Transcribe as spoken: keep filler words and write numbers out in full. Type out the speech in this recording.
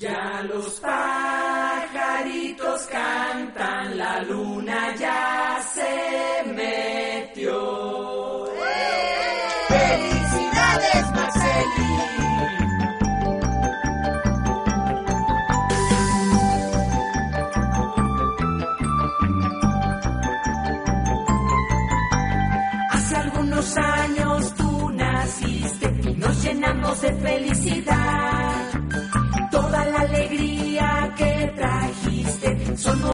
Ya los pajaritos cantan, la luna ya se metió. ¡Felicidades, Marceli! Hace algunos años tú naciste y nos llenamos de felicidad. Toda la alegría que trajiste son